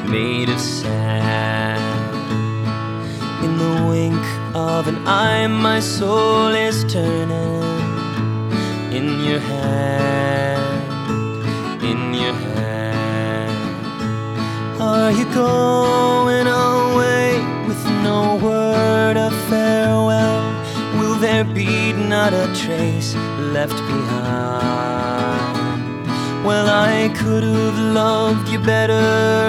made of sand. In the wink of an eye, my soul is turning. In your hand, in your hand. Are you going away with no word of farewell? Will there be not a trace left behind? Well, I could have loved you better